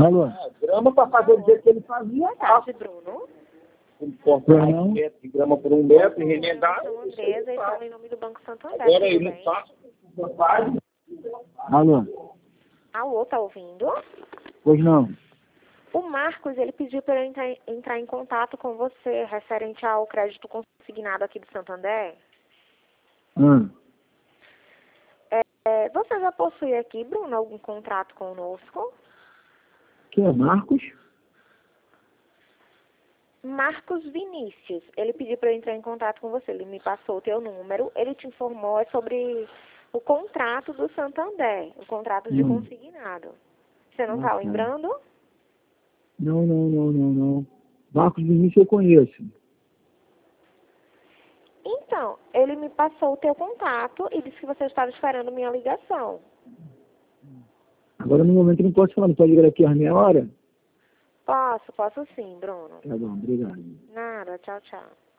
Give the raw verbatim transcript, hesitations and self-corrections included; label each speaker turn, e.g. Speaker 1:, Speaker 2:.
Speaker 1: Alô?
Speaker 2: É, grama para fazer do jeito que ele fazia.
Speaker 3: Boa tarde, Bruno.
Speaker 2: Ele corta um metro de grama por um metro e remendar.
Speaker 3: Eu sou Andresa e falo em nome do Banco Santander.
Speaker 2: Agora ele
Speaker 3: tudo bem?
Speaker 2: passa faz.
Speaker 1: Alô?
Speaker 3: Alô, tá ouvindo?
Speaker 1: Pois não.
Speaker 3: O Marcos, ele pediu para eu entrar, entrar em contato com você referente ao crédito consignado aqui do Santander.
Speaker 1: Hum.
Speaker 3: É, é, você já possui aqui, Bruno, algum contrato conosco?
Speaker 1: Quem é Marcos?
Speaker 3: Marcos Vinícius, ele pediu para eu entrar em contato com você, ele me passou o teu número, ele te informou é sobre o contrato do Santander, o contrato de
Speaker 1: Hum.
Speaker 3: consignado. Você não
Speaker 1: Ah,
Speaker 3: está
Speaker 1: tá.
Speaker 3: lembrando?
Speaker 1: Não, não, não, não, não. Marcos Vinícius eu conheço.
Speaker 3: Então, ele me passou o teu contato e disse que você estava esperando minha ligação.
Speaker 1: Agora no momento eu não posso falar, não pode ligar aqui às meia hora?
Speaker 3: Posso, posso sim, Bruno.
Speaker 1: Tá bom, obrigado.
Speaker 3: Nada, tchau, tchau.